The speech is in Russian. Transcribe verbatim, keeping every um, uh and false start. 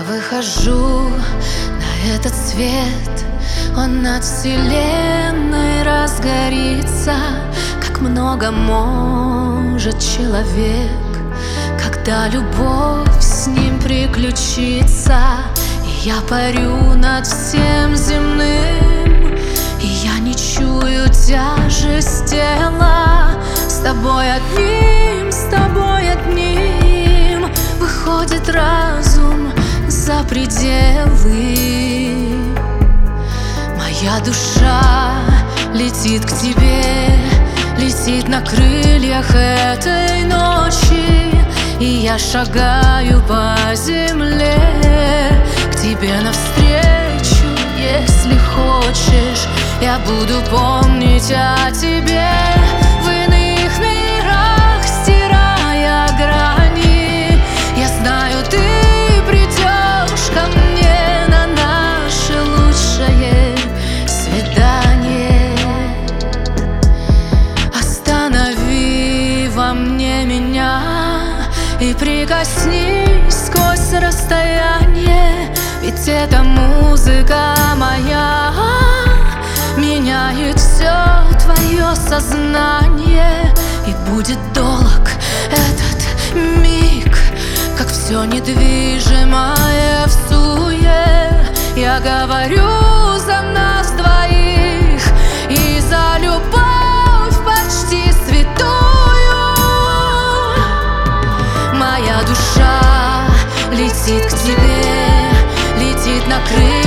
выхожу на этот свет, он над вселенной разгорится. Как много может человек, когда любовь с ним приключится. И я парю над всем земным, и я не чую тяжесть тела. С тобой одним, с тобой одним выходит разум за пределы. Моя душа летит к тебе, летит на крыльях этой ночи. И я шагаю по земле к тебе навстречу. Если хочешь, я буду помнить о тебе в иных мирах, стирая грани. Я знаю, ты придешь ко мне на наше лучшее свидание. Останови во мне меня и прикоснись сквозь расстояние. Ведь эта музыка моя меняет все твое сознание. И будет долг этот миг, как все недвижимое в суе. Я говорю за нас двоих и за любовь почти святую. Моя душа летит к тебе, летит на крыльях